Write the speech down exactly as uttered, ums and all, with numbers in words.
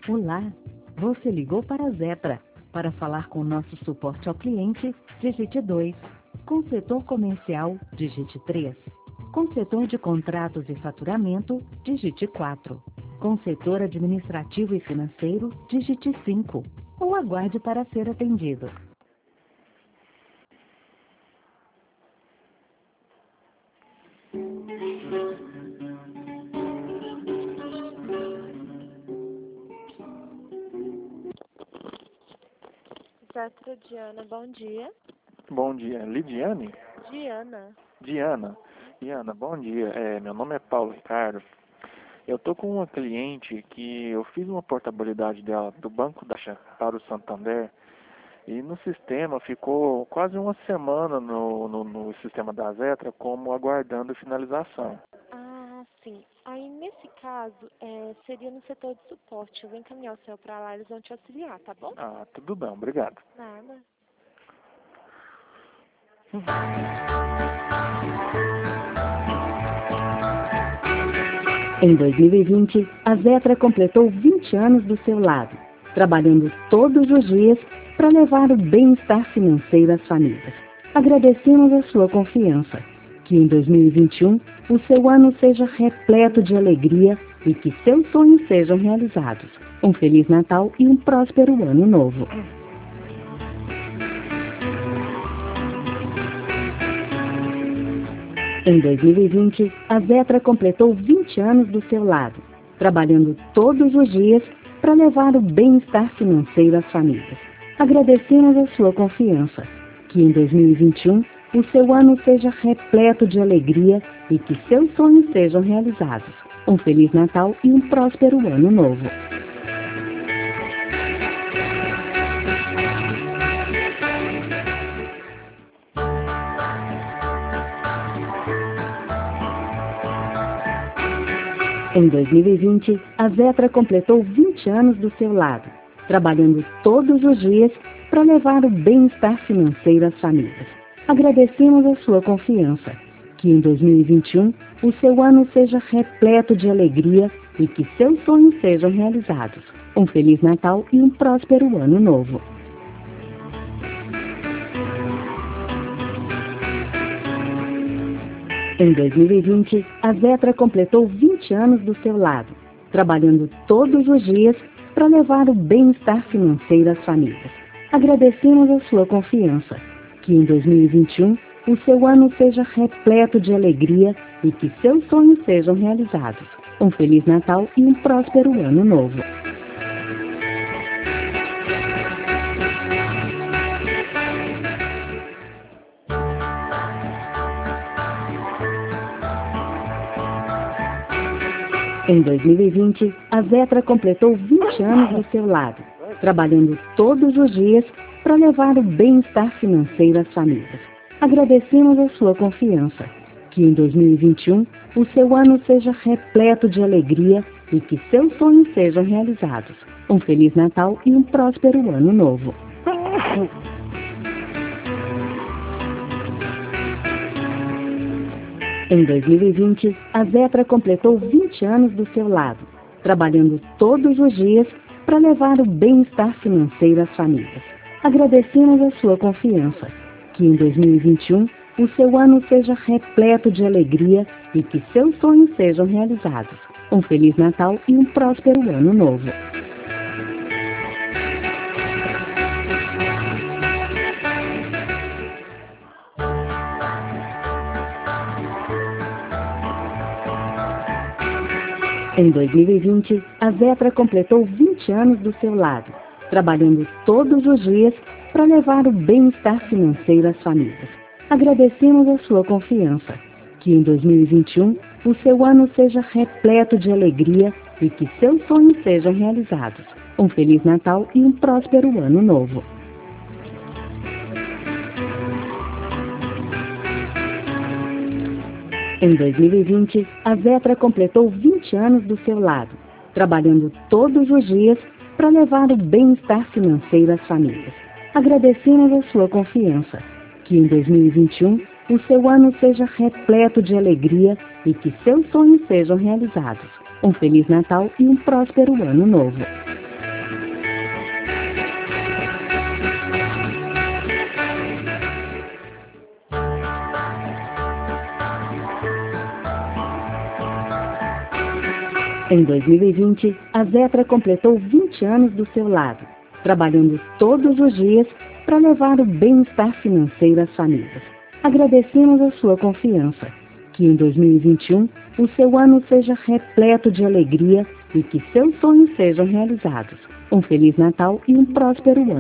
Olá, você ligou para a Zetra. Para falar com o nosso suporte ao cliente, digite dois. Com o setor comercial, digite três. Com o setor de contratos e faturamento, digite quatro. Com o setor administrativo e financeiro, digite cinco. Ou aguarde para ser atendido. Zetra Diana, bom dia. Bom dia. Lidiane? Diana. Diana. Diana, bom dia. É, meu nome é Paulo Ricardo. Eu tô com uma cliente que eu fiz uma portabilidade dela do Banco da Caixa para o Santander e no sistema ficou quase uma semana no, no, no sistema da Zetra como aguardando finalização. Ah, sim. Aí, nesse caso, é, seria no setor de suporte. Eu vou encaminhar o seu para lá, eles vão te auxiliar, tá bom? Ah, tudo bem, obrigado. Nada. Em dois mil e vinte, a Zetra completou vinte anos do seu lado, trabalhando todos os dias para levar o bem-estar financeiro às famílias. Agradecemos a sua confiança. Que em dois mil e vinte e um o seu ano seja repleto de alegria e que seus sonhos sejam realizados. Um Feliz Natal e um próspero Ano Novo. Em dois mil e vinte, a Zetra completou vinte anos do seu lado, trabalhando todos os dias para levar o bem-estar financeiro às famílias. Agradecemos a sua confiança. Que em dois mil e vinte e um o seu ano seja repleto de alegria e que seus sonhos sejam realizados. Um Feliz Natal e um próspero Ano Novo. Em dois mil e vinte, a Zetra completou vinte anos do seu lado, trabalhando todos os dias para levar o bem-estar financeiro às famílias. Agradecemos a sua confiança. Que em dois mil e vinte e um o seu ano seja repleto de alegria e que seus sonhos sejam realizados. Um Feliz Natal e um próspero Ano Novo. Em dois mil e vinte, a Zetra completou vinte anos do seu lado, trabalhando todos os dias para levar o bem-estar financeiro às famílias. Agradecemos a sua confiança. Que em dois mil e vinte e um o seu ano seja repleto de alegria e que seus sonhos sejam realizados. Um Feliz Natal e um próspero Ano Novo. Em dois mil e vinte, a Zetra completou vinte anos do seu lado, trabalhando todos os dias para levar o bem-estar financeiro às famílias. Agradecemos a sua confiança. Que em dois mil e vinte e um o seu ano seja repleto de alegria e que seus sonhos sejam realizados. Um Feliz Natal e um próspero Ano Novo. Em dois mil e vinte, a Zetra completou vinte anos do seu lado, trabalhando todos os dias para levar o bem-estar financeiro às famílias. Agradecemos a sua confiança. Que em dois mil e vinte e um o seu ano seja repleto de alegria e que seus sonhos sejam realizados. Um Feliz Natal e um próspero Ano Novo. Em dois mil e vinte, a Zetra completou vinte anos do seu lado, trabalhando todos os dias para levar o bem-estar financeiro às famílias. Agradecemos a sua confiança. Que em dois mil e vinte e um o seu ano seja repleto de alegria e que seus sonhos sejam realizados. Um Feliz Natal e um próspero Ano Novo. Em dois mil e vinte, a Zetra completou vinte anos do seu lado, trabalhando todos os dias para levar o bem-estar financeiro às famílias. Agradecemos a sua confiança. Que em dois mil e vinte e um o seu ano seja repleto de alegria e que seus sonhos sejam realizados. Um Feliz Natal e um próspero Ano Novo. Em dois mil e vinte, a Vetra completou vinte anos do seu lado, trabalhando todos os dias para levar o bem-estar financeiro às famílias. Agradecemos a sua confiança. Que em dois mil e vinte e um o seu ano seja repleto de alegria e que seus sonhos sejam realizados. Um Feliz Natal e um próspero ano.